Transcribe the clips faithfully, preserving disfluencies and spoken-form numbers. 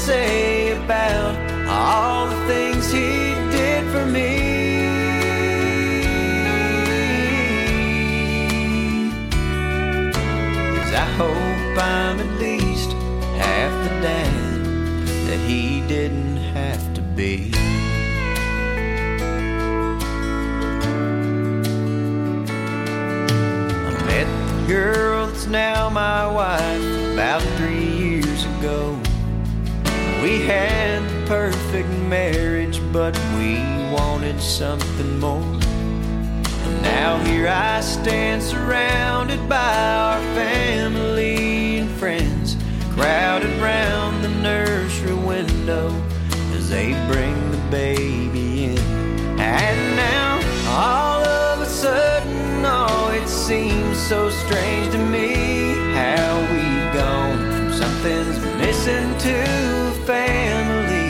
say about all the things he did for me. 'Cause I hope I'm at least half the dad that he didn't have to be. I met the girl that's now my wife about three years ago. We had the perfect marriage, but we wanted something more. And now here I stand surrounded by our family and friends, crowded round the nursery window as they bring the baby in. And now all of a sudden, oh, it seems so strange to me how we've gone from something's missing to family.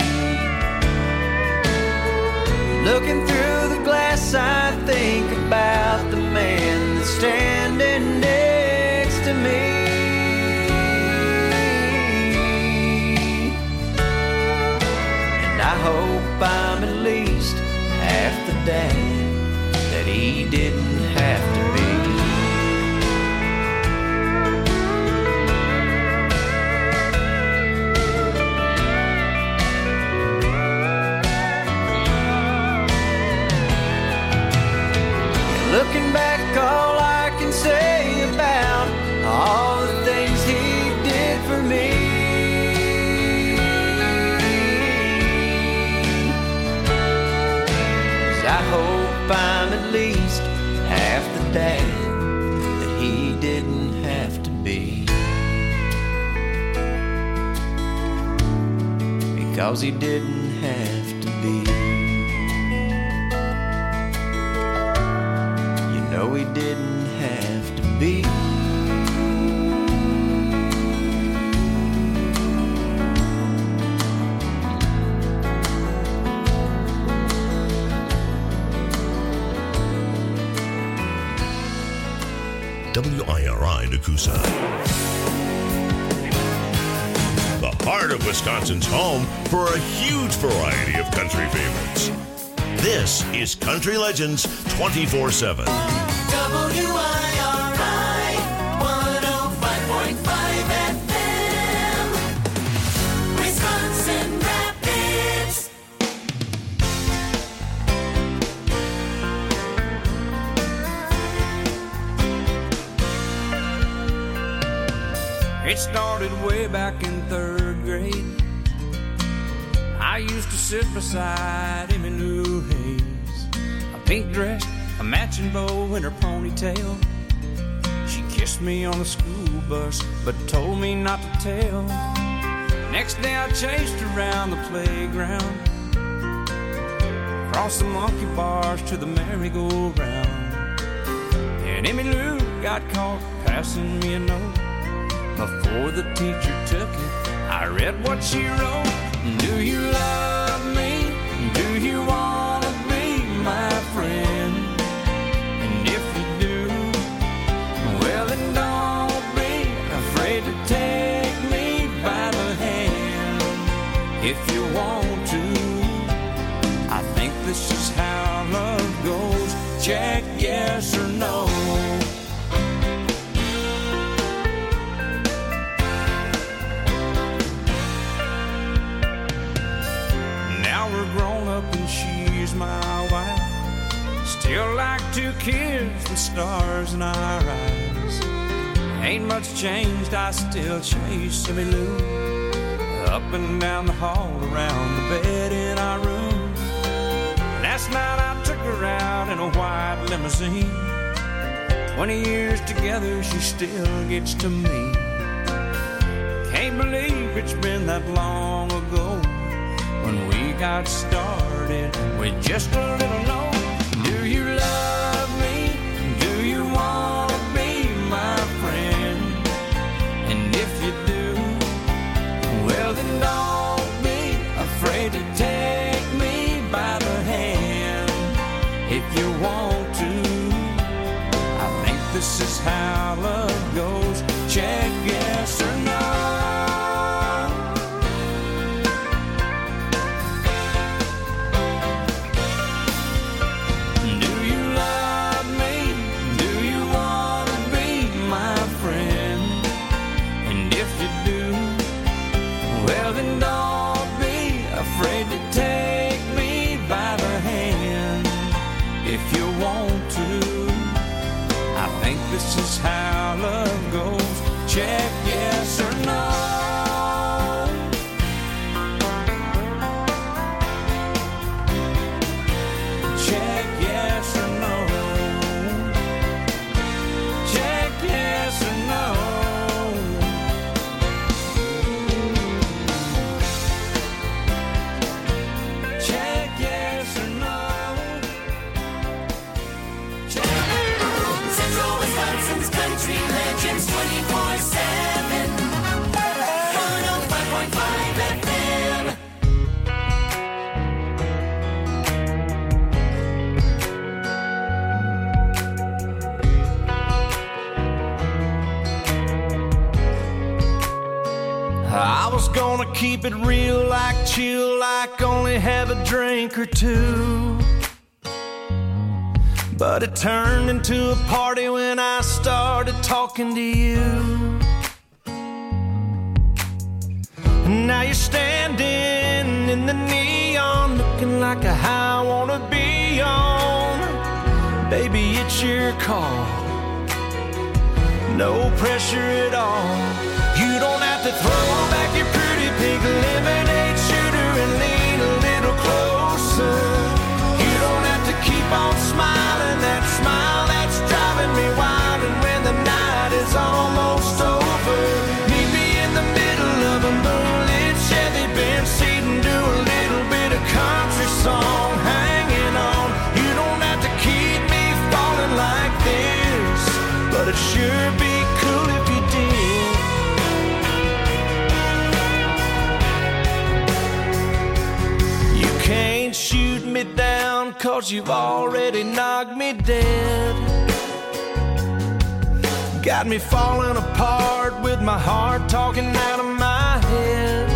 Looking through the glass, I think about the man that's standing next to me. And I hope I'm at least half the dad that he didn't have to be. Looking back, all I can say about all the things he did for me. 'Cause I hope I'm at least half the dad that he didn't have to be. Because he didn't have to be. No, he didn't have to be. W I R I Nakusa. The heart of Wisconsin's home for a huge variety of country favorites. This is Country Legends twenty-four seven. W I R I one oh five point five F M, Wisconsin Rapids. It started way back in third grade. I used to sit beside Emmylou Hayes, a pink dress, a matching bow in her ponytail. She kissed me on the school bus, but told me not to tell. Next day I chased her around the playground, across the monkey bars to the merry-go-round. And Emmylou got caught passing me a note. Before the teacher took it, I read what she wrote. Do you love me? Do you want to be my friend? And if you do, well then don't be afraid to take me by the hand. If you want to, I think this is how love goes. Check yes or no. We're grown up and she's my wife. Still like two kids with stars in our eyes. Ain't much changed, I still chase Emmylou up and down the hall, around the bed in our room. Last night I took her out in a white limousine. Twenty years together, she still gets to me. Can't believe it's been that long ago when we got started with just a little note. Do you love me? Do you want to be my friend? And if you do, well then don't be afraid to take me by the hand. If you want to, I think this is how love goes. Check yes or no. Well, then don't be afraid to take me by the hand if you want to. I think this is how love goes. Check yes or no. Check yes or no. Check yes or no. Check yes or no. Check. Central Wisconsin's Country Legends twenty-four seven. one oh five point five F M. I was gonna keep it real, like chill, like only have a drink or two. But it turned into a party when I started talking to you. And now you're standing in the neon, looking like a high I wanna be on. Baby, it's your call, no pressure at all. You don't have to throw back your pretty pink lemonade shooter and lean a little closer. You don't have to keep on smiling, that smile that's driving me wild. And when the night is almost over, meet me in the middle of a moonlit Chevy Benz seat and do a little bit of country song hanging on. You don't have to keep me falling like this, but it sure be cool if you did. Can't shoot me down, cause you've already knocked me dead. Got me falling apart with my heart talking out of my head.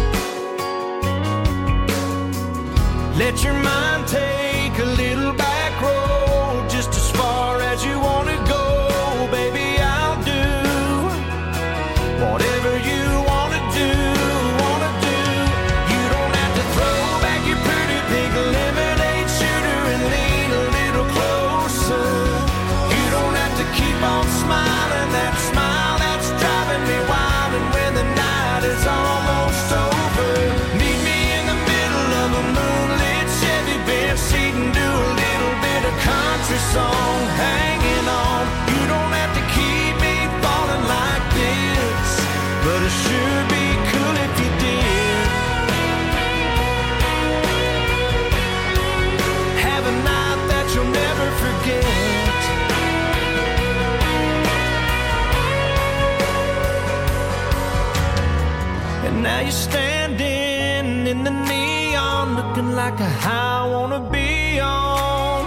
Let your mind take a little back road, just as far as you want to go. Baby, I'll do whatever you want to do, want to do. You don't have to throw back your pretty pink lemonade shooter and lean a little closer. You don't have to keep on smiling, that smile that's driving me wild. And when the night is almost over, meet me in the middle of a moonlit Chevy Benz seat and do a little bit of country song hanging on. You don't have to keep me falling like this, but it sure be cool if you did. Have a night that you'll never forget. And now you're standing in the neon, looking like a high I wanna be on.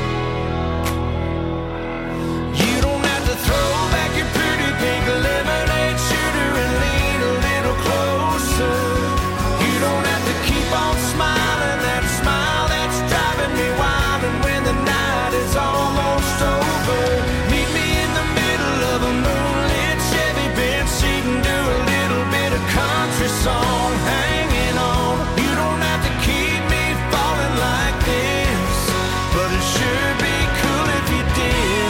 You don't have to throw back your pretty pink lemonade shooter and lean a little closer. You don't have to keep on smiling, that smile that's driving me wild. And when the night is almost over, meet me in the middle of a moonlit Chevy Benz seat and do a little bit of country song hanging on. You don't have to keep me falling like this, but it sure be cool if you did.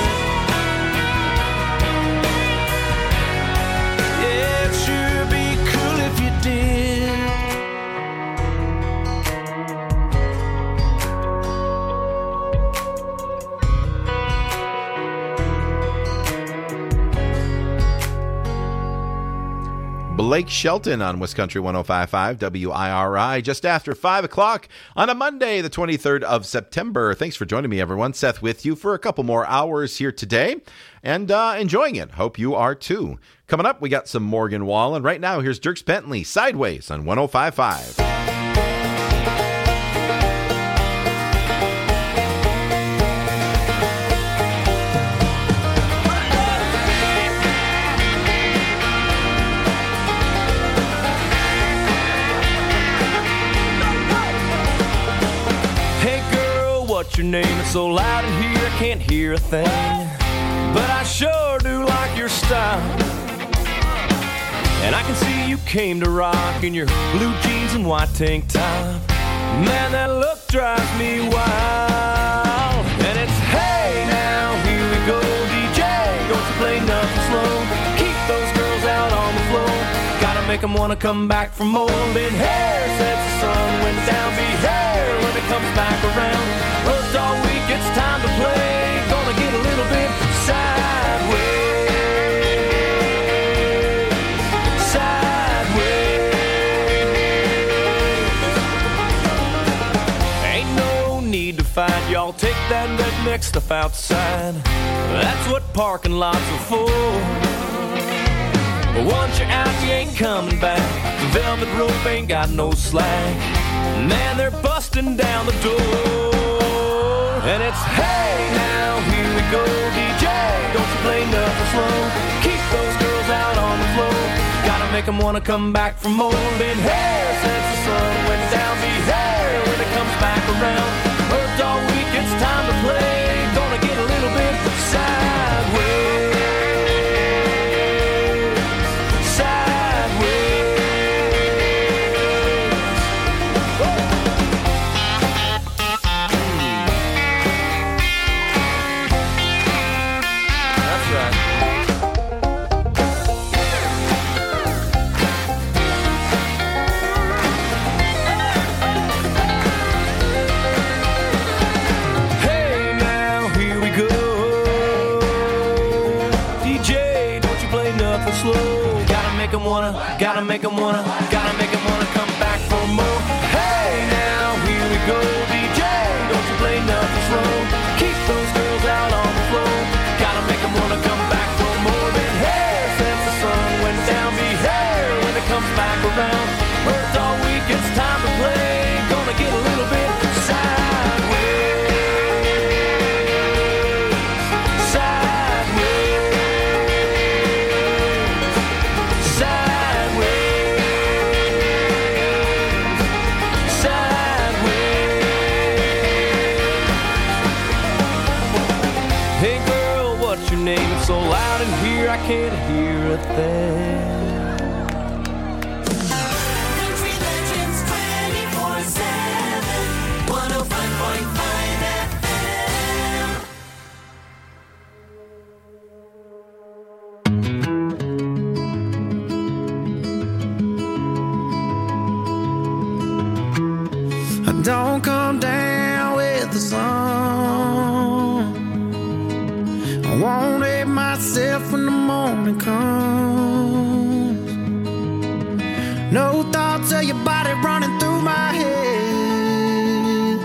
Yeah, it sure be cool if you did. Blake Shelton on Wiscountry one oh five point five W I R I, just after five o'clock on a Monday, the twenty-third of September. Thanks for joining me, everyone. Seth with you for a couple more hours here today and uh, enjoying it. Hope you are too. Coming up, we got some Morgan Wallen. Right now, here's Dierks Bentley, Sideways on one oh five point five. What's your name? It's so loud in here I can't hear a thing, but I sure do like your style. And I can see you came to rock in your blue jeans and white tank top. Man, that look drives me wild. And it's, hey, now here we go, D J. Don't you play nothing slow. Keep those girls out on the floor. Gotta make them wanna come back for more. Been hair since the sun went down. Be hair when it comes back around. Worked all week, it's time to play. Gonna get a little bit sideways. Fight, y'all take that redneck stuff outside. That's what parking lots are for. But once you're out, you ain't coming back. The velvet rope ain't got no slack. Man, they're busting down the door. And it's, hey, now here we go, D J. Don't you play nothing slow. Keep those girls out on the floor. Gotta make them wanna come back for more. Been hair since the sun went down. Be hair when it comes back around. Worked all week, it's time to play. Gonna get a little bit sideways. Sideways. That's right. Slow. Gotta make them wanna, gotta make them wanna, gotta make them wanna come back for more. Hey, now here we go, D J. Don't you play nothing slow. Keep those girls out on the floor. Gotta make them wanna come back for more. Been hair since the sun went down. Be hair when it comes back around. Worked all week, it's time to play. Gonna get a little bit sideways. It's so loud in here I can't hear a thing. Country Legends twenty-four seven, one oh five point five F I don't come down with the sun. I won't hate myself when the morning comes. No thoughts of your body running through my head.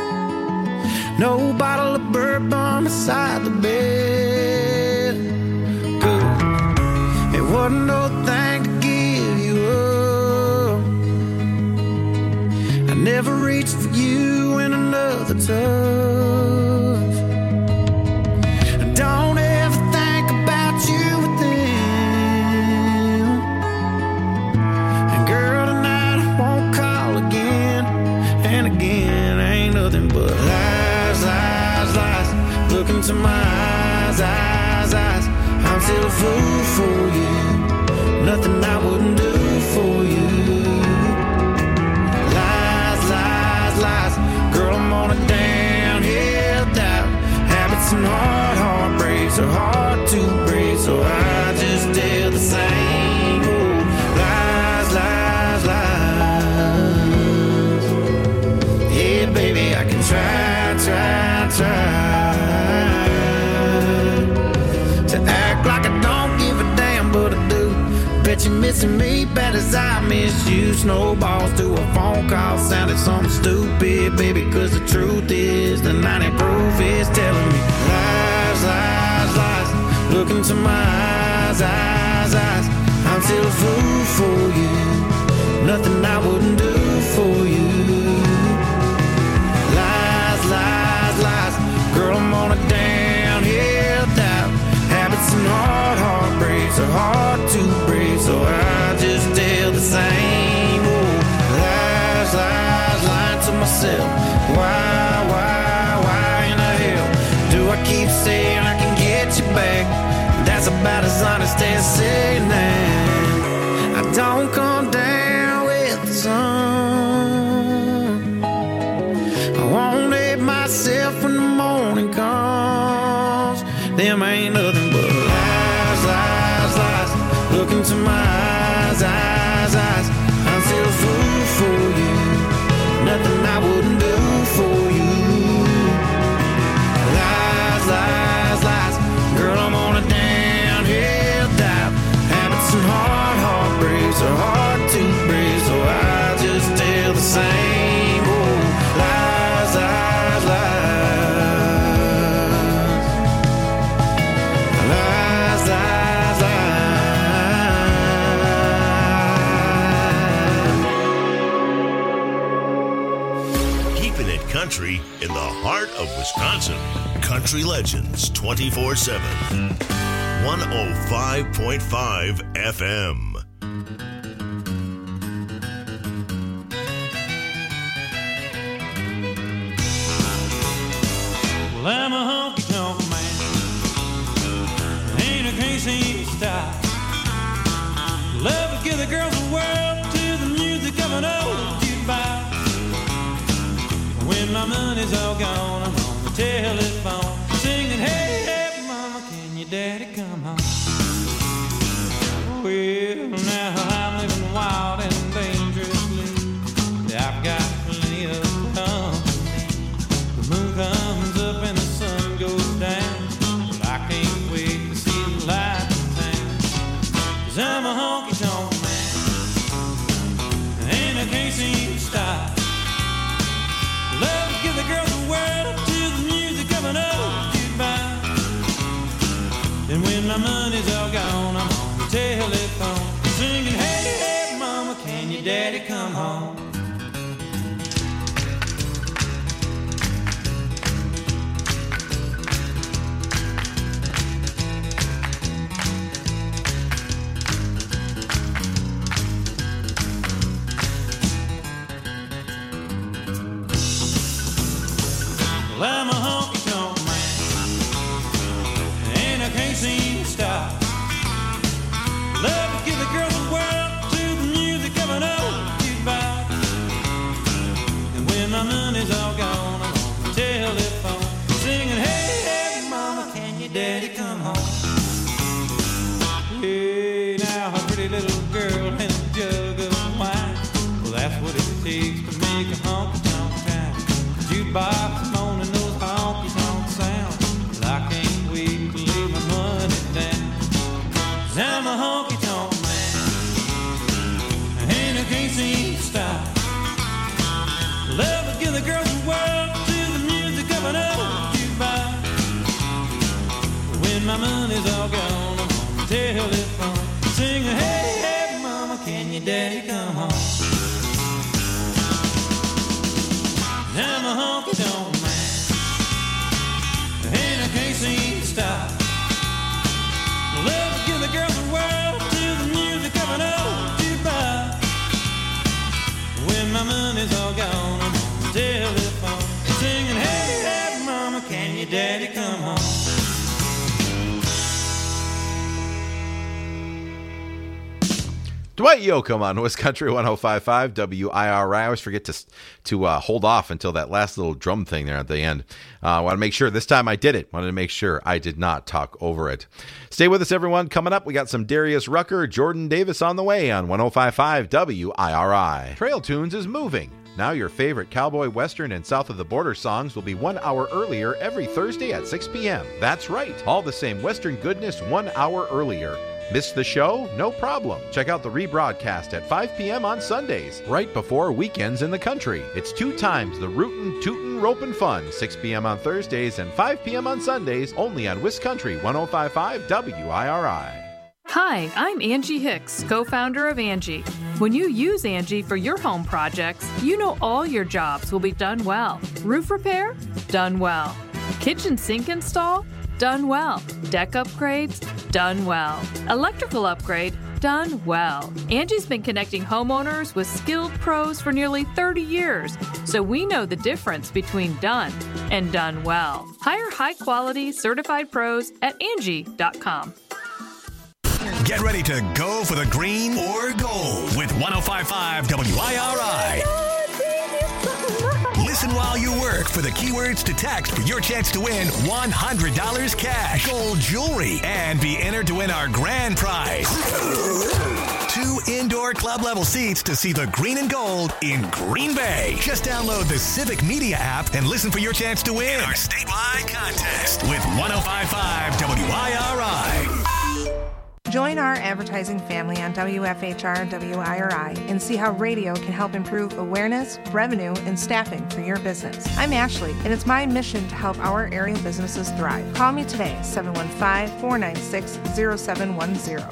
No bottle of bourbon beside the bed. Good. It wasn't no thing to give you up. I never reached for you in another touch. Don't ever think about you with them. And girl, tonight I won't call again. And again, ain't nothing but lies, lies, lies. Look into my eyes, eyes, eyes. I'm still a fool for you. Nothing I wouldn't do for you. Lies, lies, lies. Girl, I'm on a downhill dive. Habits and hard, hard breaks are hard to break, so I just tell the same old lies, lies, lies. Yeah, baby, I can try, try, try to act like I don't give a damn, but I do. Bet you're missing me bad as I miss you. Snowballs to a phone call sounded something stupid, baby, cause the truth is the ninety proof is telling me lies, lies, lies. Look into my eyes, eyes, eyes. I'm still a fool for you. Nothing I wouldn't do for you. Lies, lies, lies. Girl, I'm on a downhill dive. Habits and hard, hard breaks are hard to break, so I just tell the same old lies, lies, lying to myself. Why, why, why in the hell do I keep saying I can get you back? That's about as honest as saying that. don't come down with the sun. I won't let myself when the morning comes. Them ain't nothing but lies, lies, lies. Look into my eyes, eyes, eyes. I'm still a fool for you. Nothing I wouldn't do for you. Lies, lies, lies. Girl, I'm on a downhill dive. Habits and hard heartbreaks are hard to break, so I just tell the same old lies, lies, lies. Lies, lies, lies. Keeping it country in the heart of Wisconsin. Country Legends twenty-four seven. one oh five point five F M. Well, I'm a honky-tonk man. Ain't a crazy style. Love to give the girls the world to the music of an old jukebox. When my money's all gone, I'm on the telephone singing, hey, hey, mama, can your daddy come home? Well, now I'm living wild and dangerously. I've got plenty of company. The moon comes up and the sun goes down. Well, I can't wait to see the light in town. 'Cause I'm a honky-tonk man, and I can't seem to stop. Love to give the girls the world to the music of an old jukebox. And when my money's all gone, I'm on the telephone singing, hey, hey, mama, can your daddy come home? Well, I'm a honky-tonk man, and I can't seem to stop. Love to give the girls the world to the music of an old jukebox. And when my money's all gone, I'm on the telephone singing, hey, hey, mama, can your daddy come home? Hey, now a pretty little girl and a jug of wine. Well, that's what it takes to make a honky-tonk town. Jukebox moaning those honky-tonk sounds. Well, I can't wait to lay my money down. 'Cause I'm a honky-tonk man, and I can't seem to stop. Love to give the girls the world to the music of an old jukebox. When my money's all gone, I'm on the telephone singing, hey, hey, mama, can your daddy come home? I'm a honky-tonk man, and I can't seem to stop. Love to give the girls the world to the music of an old jukebox. When my money's all gone, I'm on the telephone singing, hey, hey, mama, can your daddy come home? Dwight Yoakam on West Country one oh five point five W I R I. I always forget to to uh, hold off until that last little drum thing there at the end. I uh, want to make sure this time I did it. Wanted to make sure I did not talk over it. Stay with us, everyone. Coming up, we got some Darius Rucker, Jordan Davis on the way on one oh five point five W I R I. Trail Tunes is moving. Now your favorite cowboy, western, and south of the border songs will be one hour earlier every Thursday at six p.m. That's right. All the same western goodness one hour earlier. Missed the show? No problem. Check out the rebroadcast at five p.m. on Sundays, right before weekends in the country. It's two times the rootin', tootin', ropin' fun, six p.m. on Thursdays and five p.m. on Sundays, only on West Country one oh five point five W I R I. Hi, I'm Angie Hicks, co-founder of Angie. When you use Angie for your home projects, you know all your jobs will be done well. Roof repair? Done well. Kitchen sink install? Done well. Deck upgrades? Done well. Electrical upgrade? Done well. Angie's been connecting homeowners with skilled pros for nearly thirty years, so we know the difference between done and done well. Hire high-quality, certified pros at Angie dot com. Get ready to go for the green or gold with one oh five point five W I R I. Listen while you work for the keywords to text for your chance to win one hundred dollars cash, gold jewelry, and be entered to win our grand prize. Two indoor club level seats to see the green and gold in Green Bay. Just download the Civic Media app and listen for your chance to win our statewide contest with one oh five point five W I R I. Join our advertising family on W F H R W I R I and see how radio can help improve awareness, revenue, and staffing for your business. I'm Ashley, and it's my mission to help our area businesses thrive. Call me today, seven one five, four nine six, zero seven one zero.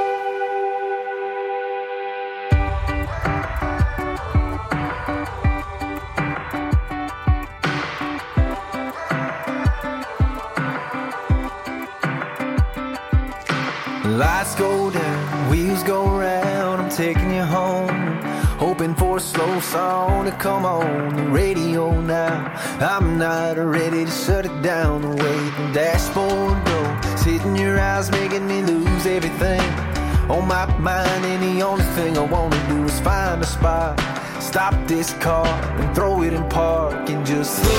Lights go down, wheels go round, I'm taking you home. Hoping for a slow song to come on the radio now. I'm not ready to shut it down. The way the dashboard goes, hitting your eyes, making me lose everything on my mind. And the only thing I wanna do is find a spot, stop this car and throw it in park and just slow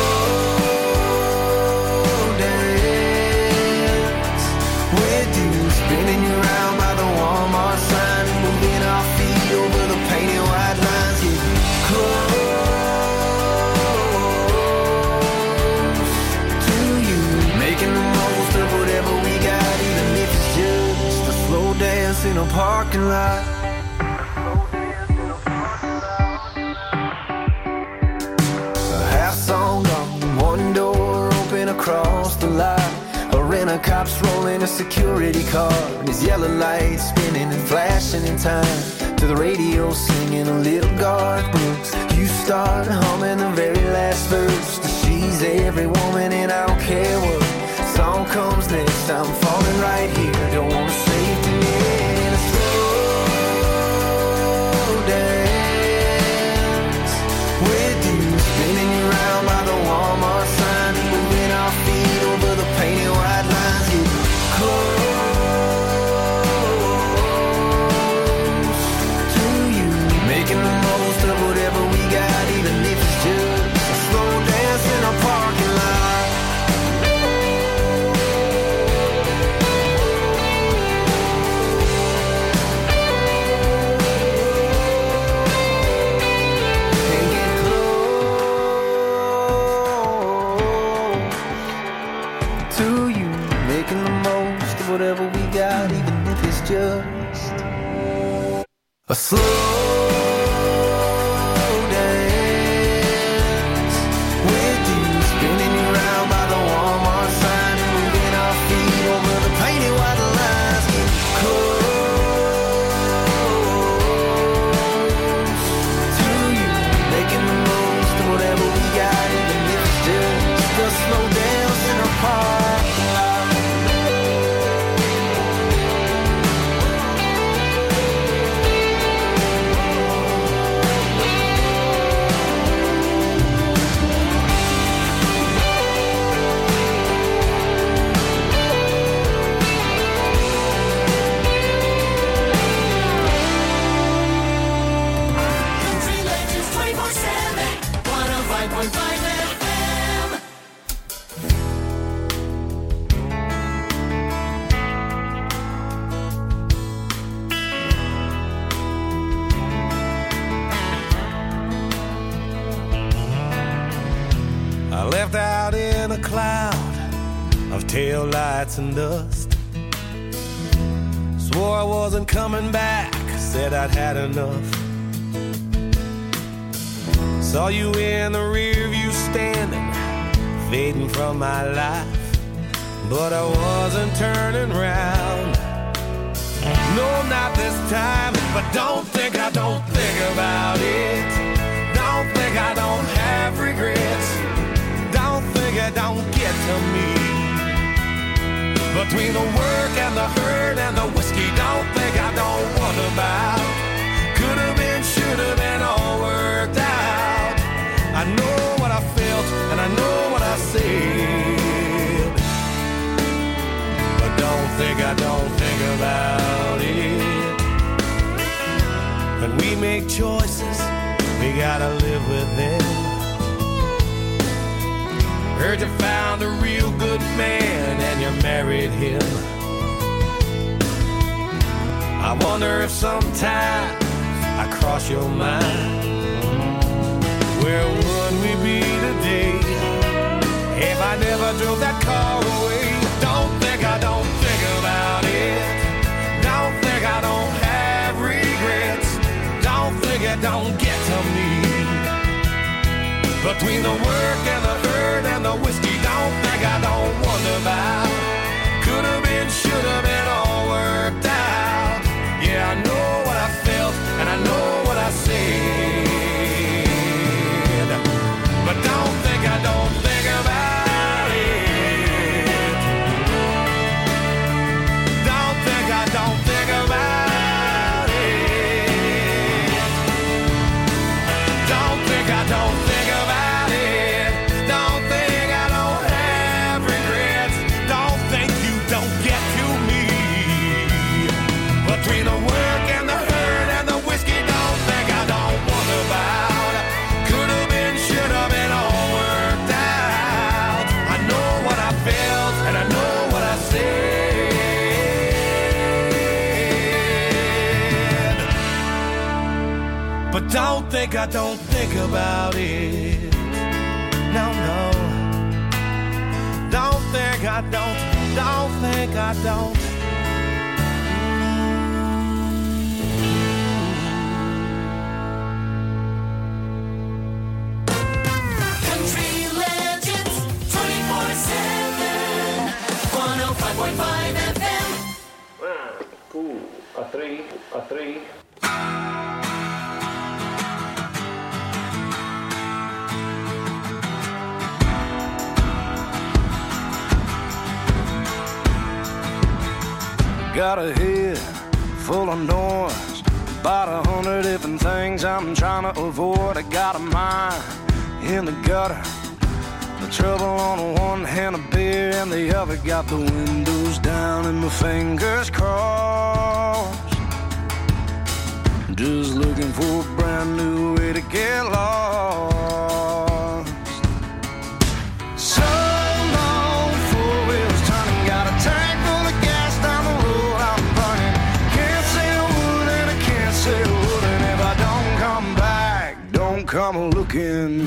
dance with you. Spinning you around by the Walmart sign and moving our feet over the painted white lines. Getting close to you, making the most of whatever we got, even if it's just a slow dance in a parking lot. A half song gone, one door open across the lot. A cop's rolling a security car, and his yellow lights spinning and flashing in time to the radio singing a little Garth Brooks. You start humming the very last verse to She's Every Woman, and I don't care what song comes next. I'm falling right here, don't wanna save me in a slow dance with you, spinning you around by the Walmart sign and moving our feet over the painted white lines. Close to you, making the most of whatever we got, even if it's just a slow dance in a parking lot. And get close to you, making the most of whatever we got, even if it's just a slow dance with you, spinning you around by the Walmart sign and moving our feet over the painted white lines. Get close to you, making the most of whatever we got, even if it's just a slow dance in a parking lot. Country Legends twenty-four seven, one oh five point five F M. I left out in a cloud of tail lights and dust. Swore I wasn't coming back, said I'd had enough. Saw you in the rear view standing, fading from my life, but I wasn't turning round. No, not this time, but don't think I don't think about it. Don't think I don't have regrets. Don't think it don't get to me. Between the work and the hurt and the whiskey, don't think I don't wonder about. Could have been, should have been, all worked out. I know what I felt and I know what I said, but don't don't think I don't think about it. When we make choices, we gotta live with them. Heard you found a real good man and you married him. I wonder if sometimes I cross your mind. Where would we be today if I never drove that car away? Don't think I don't think about it. Don't think I don't have regrets. Don't think it don't get to me. Between the work and the hurt and the whiskey, don't think I don't wonder about. Could have been, should have been, all worked out. Yeah, I know what I felt and I know what I said. But don't think I don't think about it. Don't think I don't think about it. Don't think I don't think about it. Don't think I don't have regrets. Don't think you don't get to me. Between the work and the hurt and the whiskey, don't think I don't wonder about. Could have been, should have been, all worked out. I know what I felt and I know what I said. But don't think I don't think about it. No, no. Don't think I don't, don't think I don't. Country Legends twenty-four seven, one oh five point five F M. One, two, a three, a three. Got a head full of noise, about a hundred different things I'm trying to avoid. I got a mind in the gutter, the trouble on one hand, a beer in the other. Got the windows down and my fingers crossed, just looking for a brand new way to get lost. So long, four wheels turning, got a tank full of gas down the road I'm burning. Can't say a word and I can't say a word, and if I don't come back, don't come looking.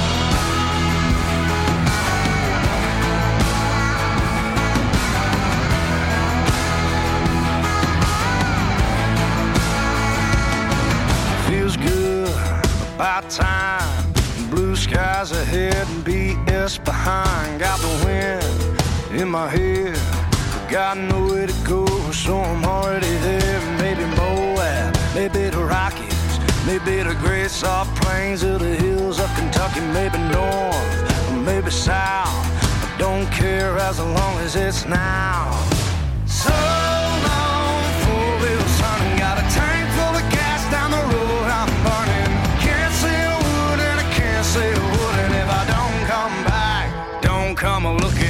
Feels good, about time. Blue skies ahead and B S behind. Got the wind in my head, got nowhere to go, so I'm already there. Maybe Moab, maybe the Rockies, maybe the great soft plains of the hills of Kentucky. Maybe north, or maybe south, I don't care as long as it's now. So long, four wheels turning, got a tank full of gas down the road I'm burning. Can't say a word and I can't say a word, and if I don't come back, don't come a looking.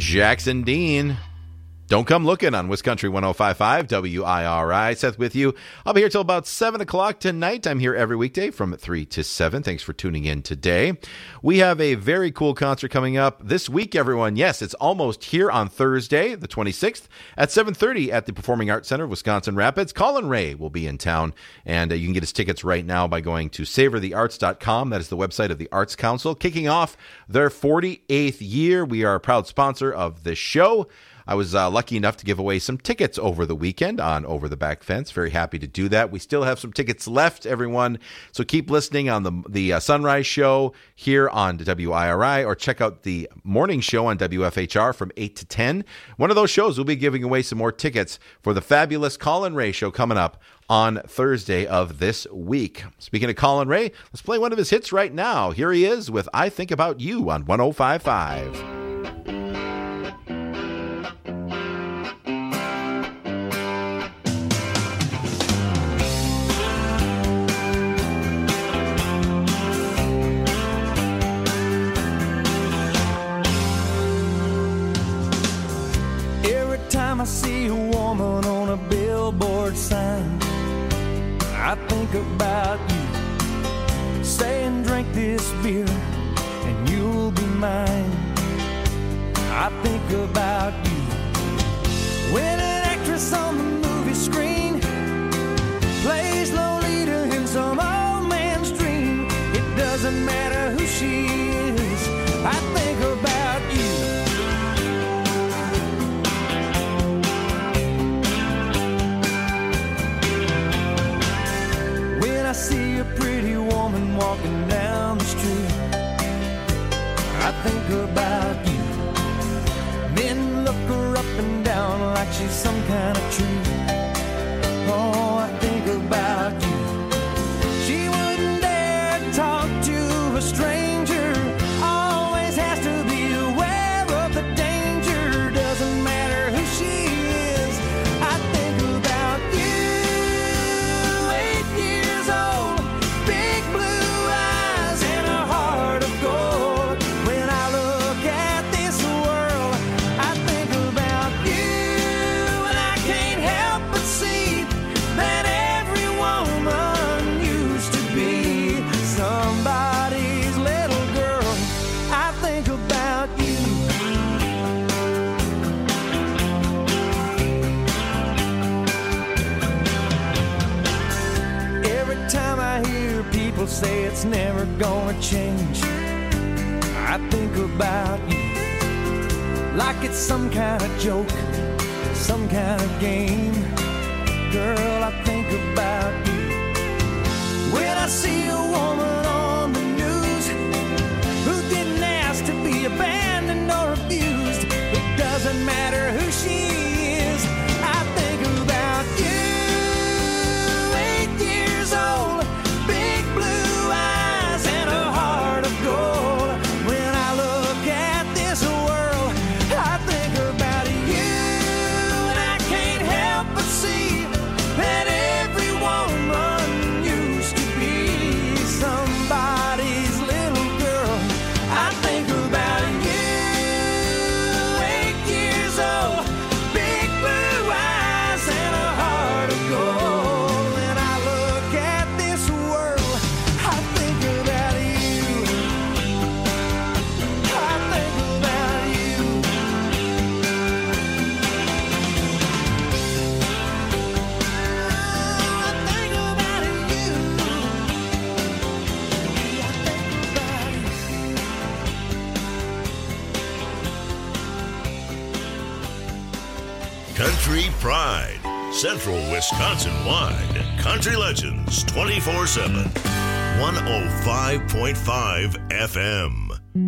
Jackson Dean. Don't come looking on Wiscountry one oh five point five W I R I. Seth with you. I'll be here till about seven o'clock tonight. I'm here every weekday from three to seven. Thanks for tuning in today. We have a very cool concert coming up this week, everyone. Yes, it's almost here on Thursday, the twenty-sixth, at seven thirty at the Performing Arts Center of Wisconsin Rapids. Colin Ray will be in town, and uh, you can get his tickets right now by going to savor the arts dot com. That is the website of the Arts Council, kicking off their forty-eighth year. We are a proud sponsor of this show. I was uh, lucky enough to give away some tickets over the weekend on Over the Back Fence. Very happy to do that. We still have some tickets left, everyone. So keep listening on the the uh, Sunrise Show here on W I R I, or check out the morning show on W F H R from eight to ten. One of those shows, we'll be giving away some more tickets for the fabulous Colin Ray show coming up on Thursday of this week. Speaking of Colin Ray, let's play one of his hits right now. Here he is with I Think About You on one oh five point five. I see a woman on a billboard sign, I think about you. Saying drink this beer and you'll be mine. I think about you. When an actress on the movie screen plays Lolita in some old man's dream, it doesn't matter who she is, I think about you. I see a pretty woman walking down the street, I think about you. Men look her up and down like she's some kind of treat. Oh, I think about you. She wouldn't dare talk to a stranger, always has to be aware of the danger. Doesn't matter who she is, I think about you. Say it's never gonna change, I think about you. Like it's some kind of joke, some kind of game. Girl, I think about you. When I see a woman on the news who didn't ask to be abandoned or abused, it doesn't matter who she is, I think about you. Eight years old, big blue eyes and a heart of gold. When I look at this world, I think about you. And I can't help but see that every woman used to be somebody's little girl. I think about you. Eight years old, big blue eyes and a heart of gold. When I look at this world, I think about you. I think about you. I think about you. I think about you. Country Pride, Central Wisconsin wide. Country Legends twenty-four seven. one oh five point five F M.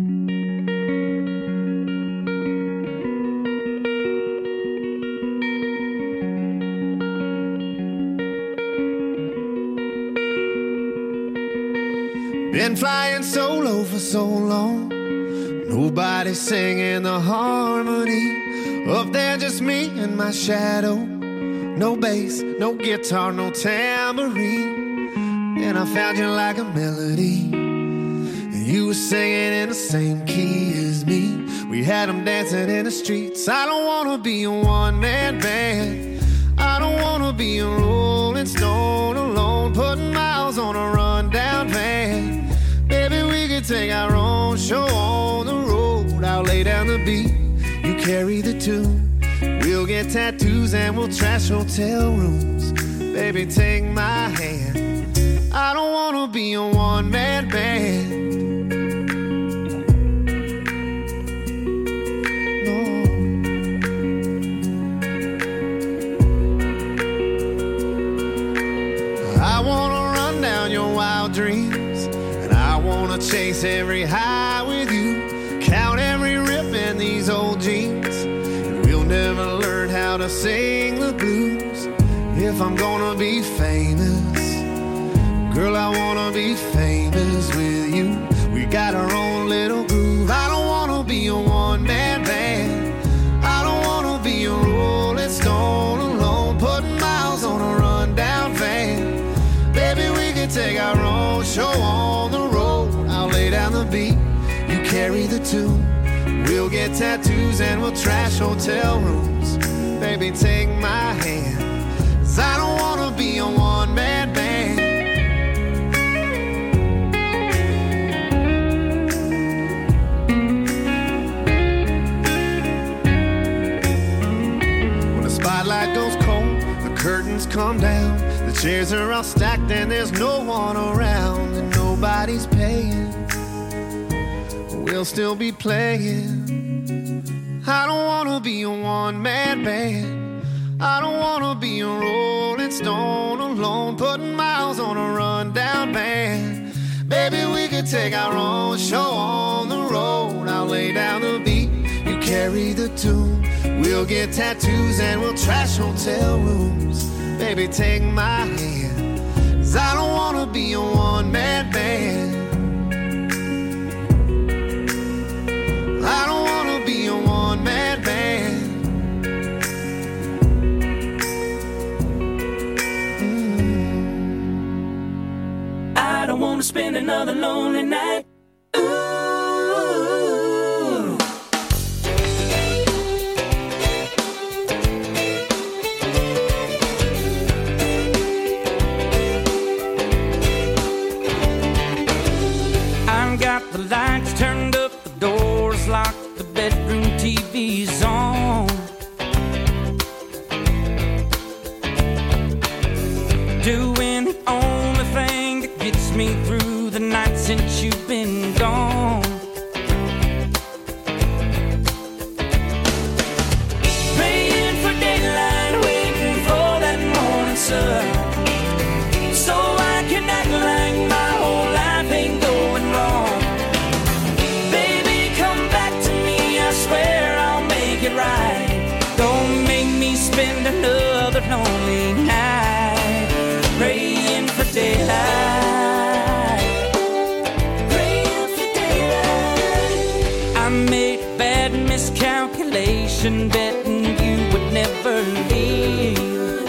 Been flying solo for so long, nobody singing the harmony. Up there just me and my shadow. No bass, no guitar, no tambourine. And I found you like a melody. You were singing in the same key as me. We had them dancing in the streets. I don't wanna be a one-man band. I don't wanna be a Rolling Stone alone, putting miles on a rundown van. Baby, we could take our own show on the road. I'll lay down the beat, you carry the tune. We'll get tattoos and we'll trash hotel rooms. Baby, take my hand. I don't wanna be a one-man band. I wanna run down your wild dreams, and I wanna chase every high with you, count every rip in these old jeans, and we'll never learn how to sing the blues. If I'm gonna be famous, girl, I wanna be famous with you. We got our own little groove. I don't wanna be a one-man band. I don't wanna be a Rolling Stone alone, putting miles on a rundown van. Baby, we can take our own show on the road. I'll lay down the beat, you carry the tune. We'll get tattoos and we'll trash hotel rooms. Baby, take my hand, 'cause I don't wanna be a one-man band. When the spotlight goes cold, the curtains come down, the chairs are all stacked and there's no one around, and nobody's paying. We'll still be playing. I don't wanna be a one-man band. I don't wanna be a Rolling Stone alone, putting miles on a rundown van. Baby, we could take our own show on the road. I'll lay down the beat, you carry the tune. We'll get tattoos and we'll trash hotel rooms. Baby, take my hand, 'cause I don't wanna be a one-man band. I don't wanna be a one-man band. Mm. I don't wanna spend another lonely night. Ooh. I've got the lights turned up, the doors locked, the bedroom T V's on. Doing the only thing that gets me through the night since you've been gone. Praying for daylight, waiting for that morning sun, so I can act like my whole life ain't going wrong. Baby, come back to me, I swear I'll make it right. Don't make me spend another lonely night praying for daylight. Praying for daylight. I made a bad miscalculation, betting you would never leave.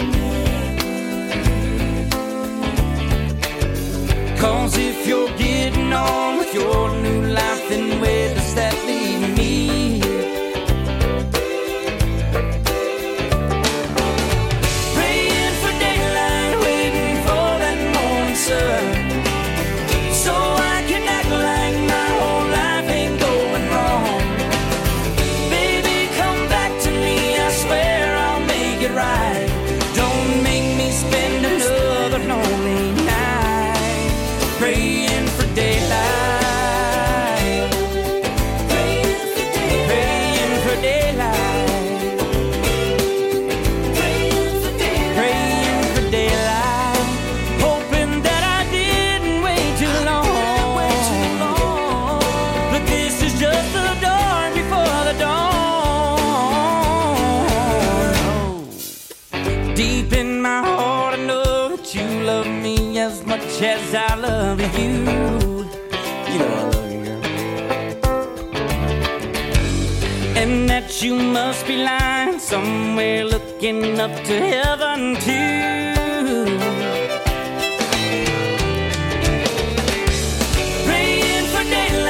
'Cause if you're getting on with your new life, then where does that leave me? Praying for daylight, waiting for that morning sun, so I can act like my whole life ain't going wrong. Baby, come back to me, I swear I'll make it right. Don't make me spend another lonely night praying for daylight. Praying for daylight. Praying for daylight. Praying for daylight. Praying for daylight. Hoping that I didn't wait too long. Wait too long. But this is just the dawn before the dawn. Deep in my heart, I know that you love me as much as I love you. You know I love you, girl. And that you must be lying somewhere looking up to heaven too. Praying for daylight.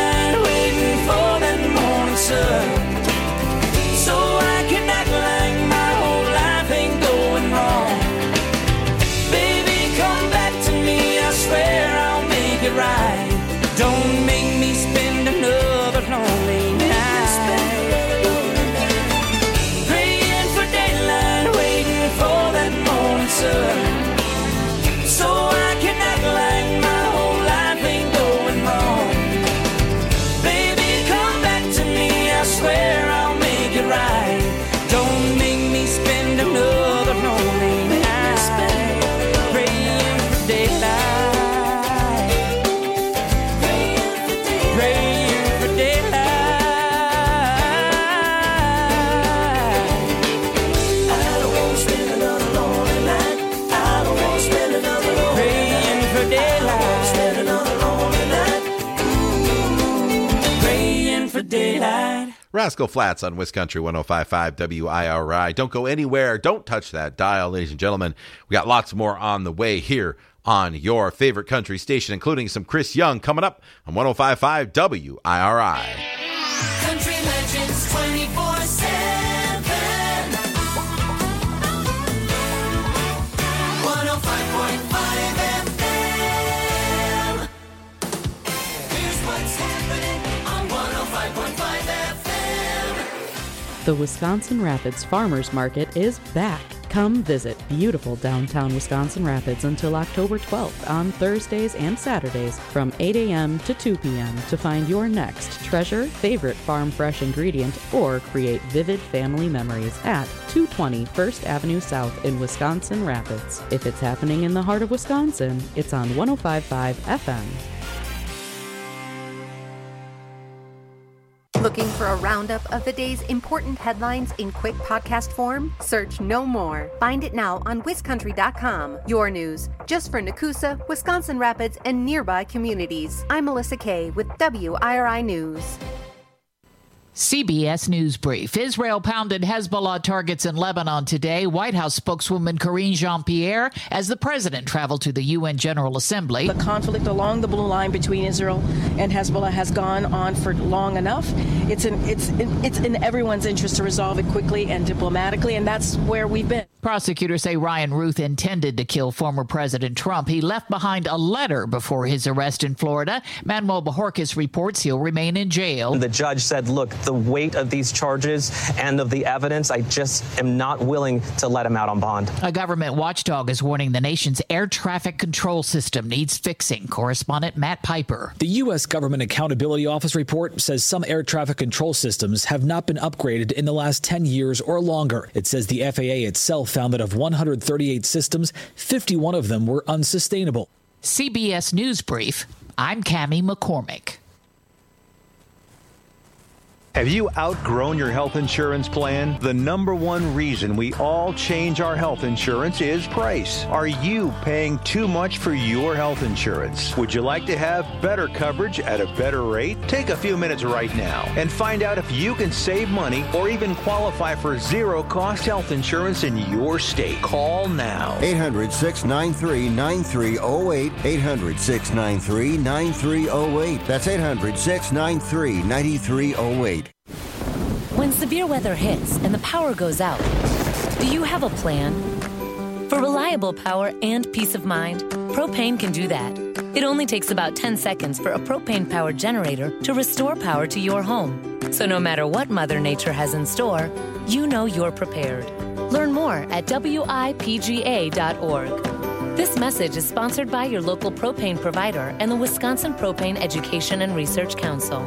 daylight. Rascal Flatts on Wiscountry one oh five point five W I R I. Don't go anywhere. Don't touch that dial, ladies and gentlemen. We got lots more on the way here on your favorite country station, including some Chris Young coming up on one oh five point five W I R I. Country Legends twenty-four seven. one oh five point five F M. Here's what's happening on one oh five point five F M. The Wisconsin Rapids Farmers Market is back. Come visit beautiful downtown Wisconsin Rapids until October twelfth on Thursdays and Saturdays from eight a.m. to two p.m. to find your next treasure, favorite farm fresh ingredient, or create vivid family memories at two twenty First Avenue South in Wisconsin Rapids. If it's happening in the heart of Wisconsin, it's on one oh five point five F M. Looking for a roundup of the day's important headlines in quick podcast form? Search No More. Find it now on wiscountry dot com. Your news, just for Nakusa, Wisconsin Rapids, and nearby communities. I'm Melissa Kay with W I R I News. C B S News Brief. Israel pounded Hezbollah targets in Lebanon today. White House spokeswoman Karine Jean-Pierre as the president traveled to the U N General Assembly. The conflict along the blue line between Israel and Hezbollah has gone on for long enough. It's in, it's in, it's in everyone's interest to resolve it quickly and diplomatically, and that's where we've been. Prosecutors say Ryan Ruth intended to kill former President Trump. He left behind a letter before his arrest in Florida. Manuel Bajorquez reports he'll remain in jail. The judge said, look, the weight of these charges and of the evidence, I just am not willing to let him out on bond. A government watchdog is warning the nation's air traffic control system needs fixing. Correspondent Matt Piper. The U S Government Accountability Office report says some air traffic control systems have not been upgraded in the last ten years or longer. It says the F A A itself found that of one hundred thirty-eight systems, fifty-one of them were unsustainable. C B S News Brief. I'm Cammie McCormick. Have you outgrown your health insurance plan? The number one reason we all change our health insurance is price. Are you paying too much for your health insurance? Would you like to have better coverage at a better rate? Take a few minutes right now and find out if you can save money or even qualify for zero-cost health insurance in your state. Call now. eight hundred, six nine three, nine three zero eight. eight hundred, six nine three, nine three zero eight. That's eight hundred, six nine three, nine three zero eight. When severe weather hits and the power goes out, do you have a plan? For reliable power and peace of mind, Propane can do that. It only takes about ten seconds for a propane-powered generator to restore power to your home. So no matter what Mother Nature has in store, you know you're prepared. Learn more at W I P G A dot org. This message is sponsored by your local propane provider and the Wisconsin Propane Education and Research Council.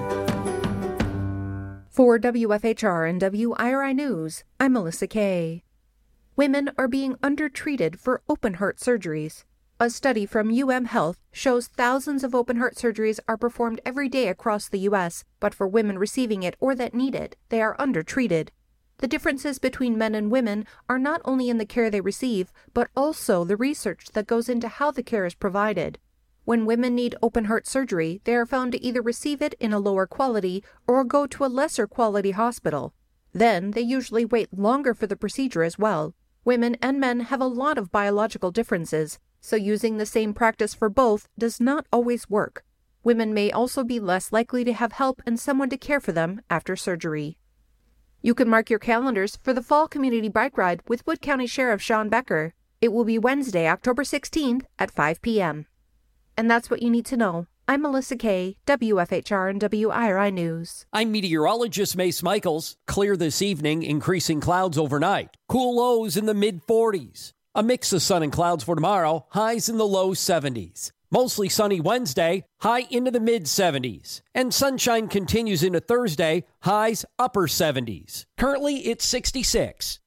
For W F H R and W I R I News, I'm Melissa Kay. Women are being undertreated for open heart surgeries. A study from U M Health shows thousands of open heart surgeries are performed every day across the U S, but for women receiving it or that need it, they are undertreated. The differences between men and women are not only in the care they receive, but also the research that goes into how the care is provided. When women need open heart surgery, they are found to either receive it in a lower quality or go to a lesser quality hospital. Then they usually wait longer for the procedure as well. Women and men have a lot of biological differences, so using the same practice for both does not always work. Women may also be less likely to have help and someone to care for them after surgery. You can mark your calendars for the Fall Community Bike Ride with Wood County Sheriff Sean Becker. It will be Wednesday, October sixteenth at five p.m. And that's what you need to know. I'm Melissa Kay, W F H R and W I R I News. I'm meteorologist Mace Michaels. Clear this evening, increasing clouds overnight. Cool lows in the mid forties. A mix of sun and clouds for tomorrow, highs in the low seventies. Mostly sunny Wednesday, high into the mid seventies. And sunshine continues into Thursday, highs upper seventies. Currently, it's sixty-six.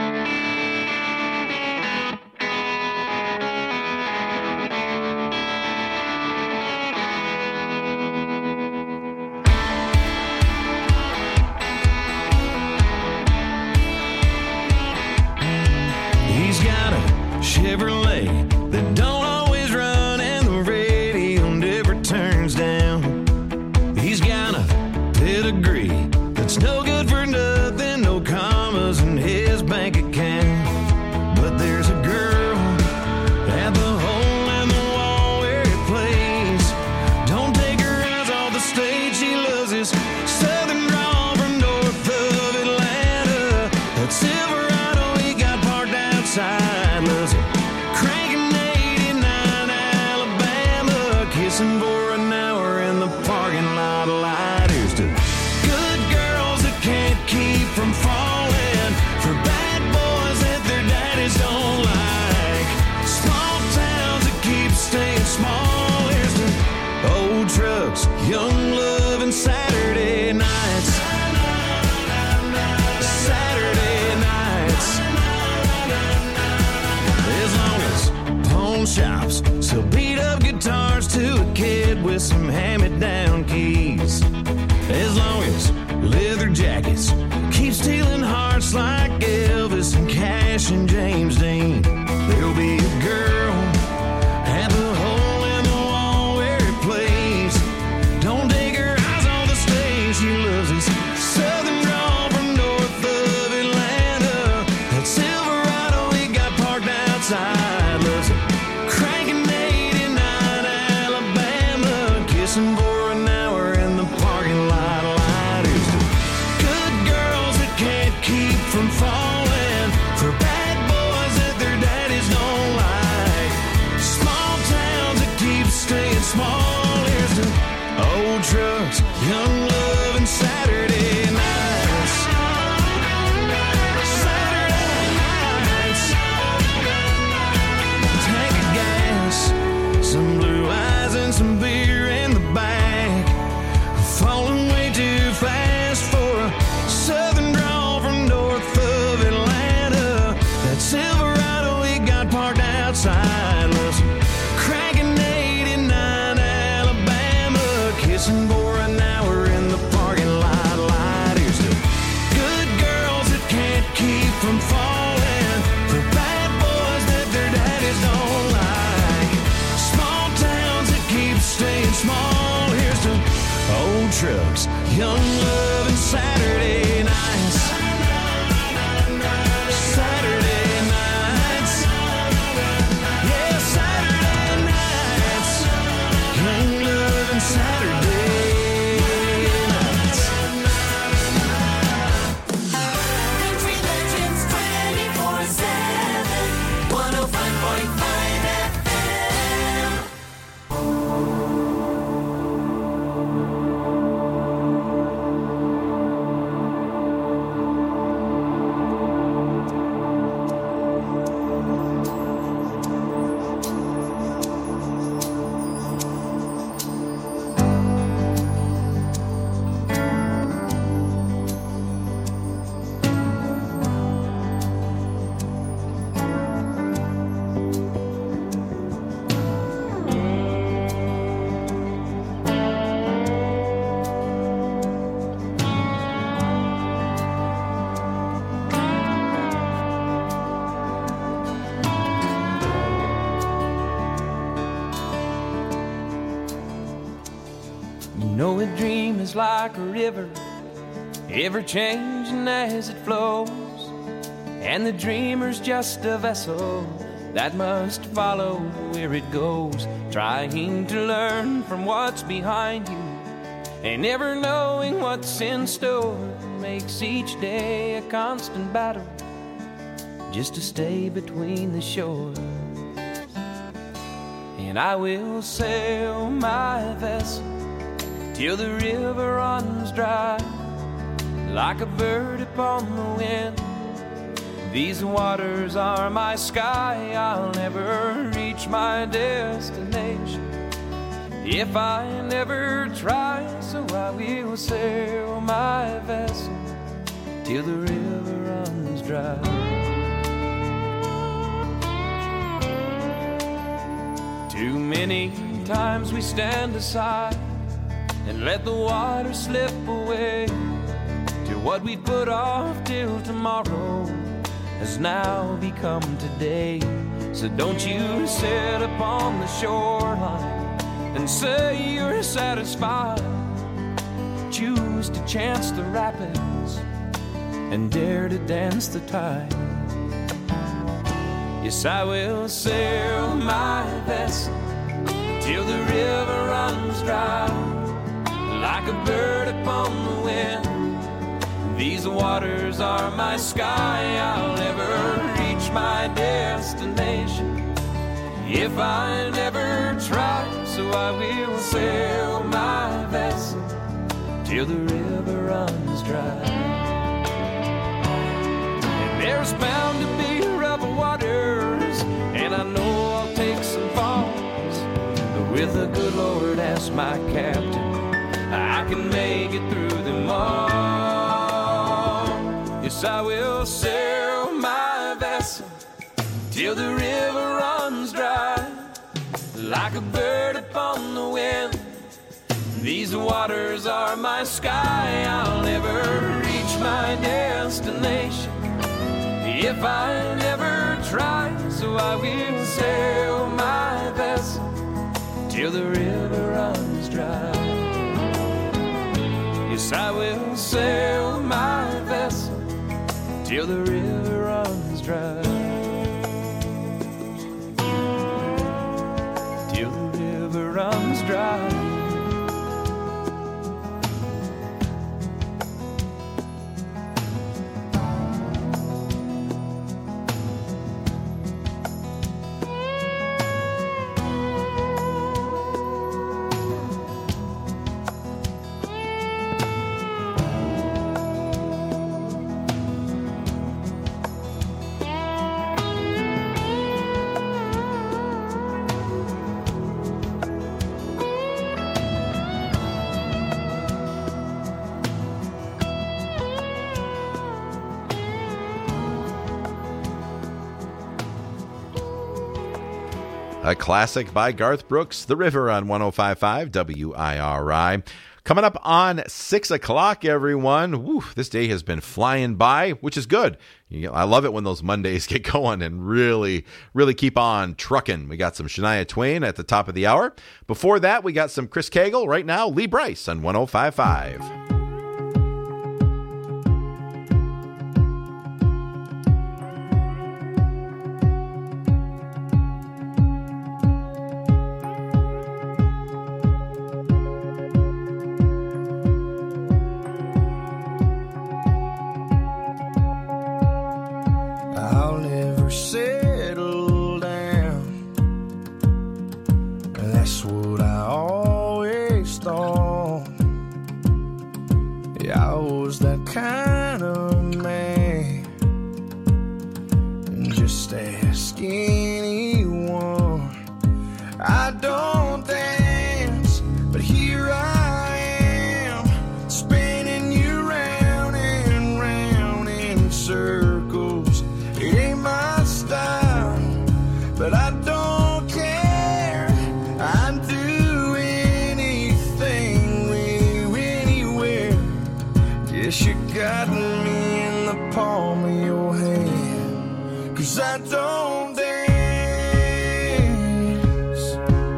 He's got a Chevrolet that don't always run and the radio never turns down. He's got a pedigree shops sell beat up guitars to a kid with some hand-me-down keys. As long as leather jackets keep stealing hearts like Elvis and Cash and James Dean, there'll be a girl at the hole in the wall where it plays. Don't take her eyes off the stage. She loves this southern drawl from north of Atlanta. That Silverado we got parked outside. Loves it cranking eighty-nine Alabama, kissing for an hour in the parking lot. Lighters to good girls that can't keep from falling for bad boys that their daddies don't like. Small towns that keep staying small. Here's to old trucks, young love, and Saturday nights. Saturday nights. Tank of gas, some blue eyes and some beer in the back. Falling way too fast for a southern drawl from north of Atlanta. That Silverado we got parked outside was cranking eighty-nine Alabama, kissing for an hour in the parking lot. Lighters to good girls that can't keep from falling for bad boys that their daddies don't like. Small towns that keep staying small. Here's to old trucks, young love, and Saturday nights. Saturday nights. Yeah, Saturday nights. Young love and Saturday nights. Country Legends twenty-four seven, one oh five point five F M. You know a dream is like a river, ever changing as it flows. And the dreamer's just a vessel that must follow where it goes, trying to learn from what's behind you and never knowing what's in store. Makes each day a constant battle just to stay between the shore. And I will sail my vessel till the river runs dry, like a bird upon the wind. These waters are my sky. I'll never reach my destination if I never try. So I will sail my vessel till the river runs dry. Too many times we stand aside and let the water slip away to what we put off till tomorrow has now become today. So don't you sit upon the shoreline and say you're satisfied. Choose to chance the rapids and dare to dance the tide. Yes, I will sail my vessel till the river runs dry, like a bird upon the wind. These waters are my sky. I'll never reach my destination if I never try. So I will sail my vessel till the river runs dry. And there's bound to be rough waters, and I know I'll take some falls, but with the good Lord as my captain, I can make it through them all. Yes, I will sail my vessel till the river runs dry, like a bird upon the wind. These waters are my sky, I'll never reach my destination if I never try. So I will sail my vessel till the river runs dry. Yes, I will sail my vessel till the river runs dry. Till the river runs dry. A classic by Garth Brooks, The River on one oh five point five W I R I. Coming up on six o'clock, everyone. Woo, this day has been flying by, which is good. You know, I love it when those Mondays get going and really, really keep on trucking. We got some Shania Twain at the top of the hour. Before that, we got some Chris Cagle. Right now, Lee Brice on one oh five point five. Kind of man, just ask anyone. I don't dance, but here I am, spinning you round and round in circles. It ain't my style, but I don't care. I'd do anything with you anywhere. Guess you got me in the palm of your hand, 'cause I don't dance.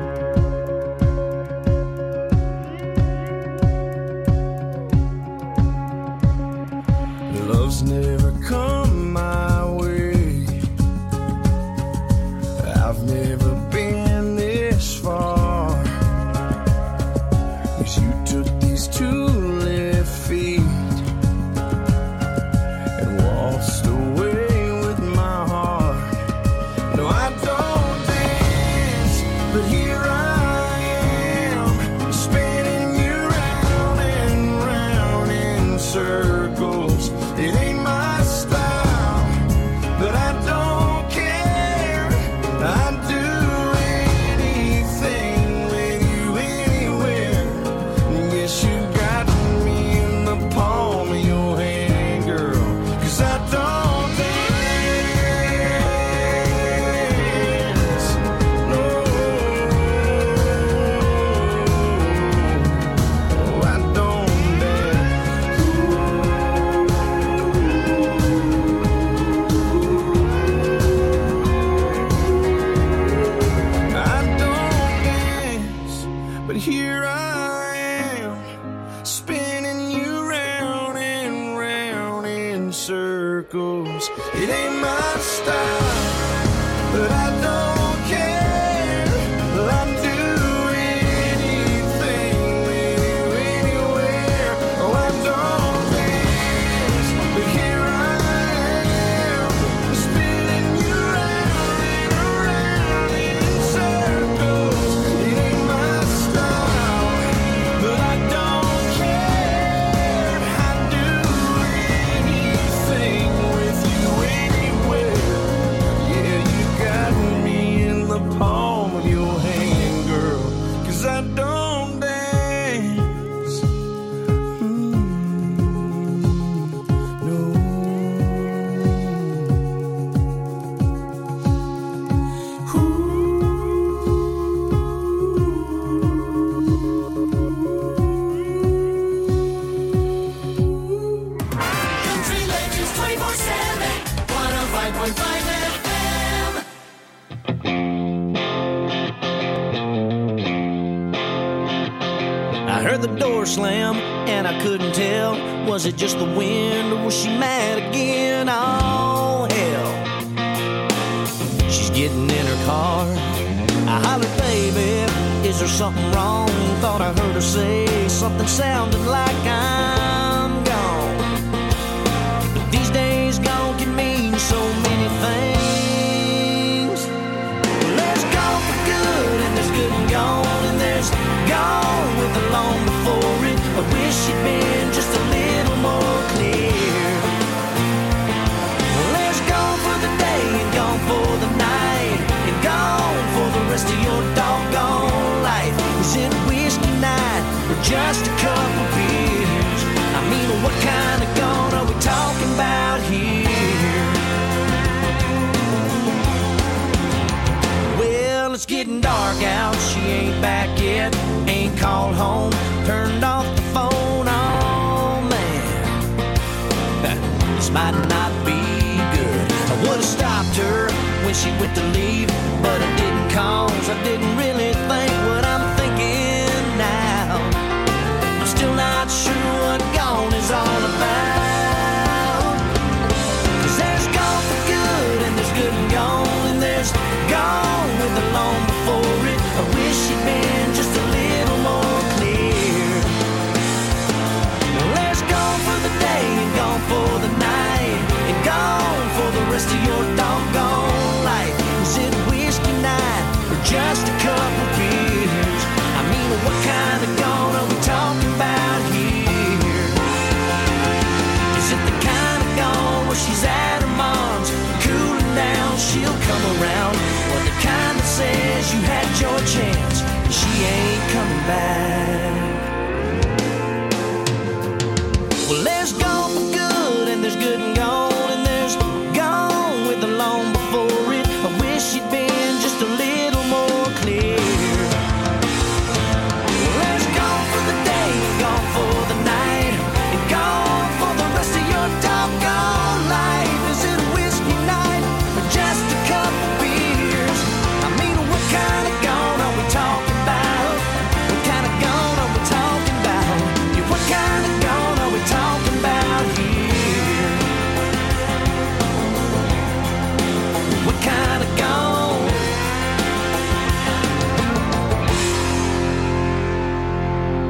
Love's never come my way. I've never been this far, 'cause you took these two left feet and waltzed away with my heart. heard the door slam, and I couldn't tell, was it just the wind or was she mad again? Oh, hell. She's getting in her car. I hollered, baby, is there something wrong? Thought I heard her say something sounding like I'm gone. But these days gone can mean so many things. There's gone for good, and there's good and gone, and there's gone with the long before it. I wish she'd been just a little more clear. Well, there's gone for the day and gone for the night, and gone for the rest of your doggone life. Was it whiskey night or just a couple beers? I mean, what kind of gone are we talking about here? Well, it's getting dark out, she ain't back yet, ain't called home, turned off the phone, oh man, this might not be good. I would've stopped her when she went to leave, but I didn't cause I didn't really think what I'm thinking now. I'm still not sure what gone is all about. Cause there's gone for good, and there's good and gone, and there's gone with the long before it. I wish she'd been just a little more clear. Well, there's gone for the day and gone for the night, and gone for the rest of your doggone life. Is it whiskey night or just a couple beers? I mean, what kind of gone are we talking about here? Is it the kind of gone where she's at her mom's, cooling down, she'll come around? Or the kind that says you had your chance and she ain't coming back?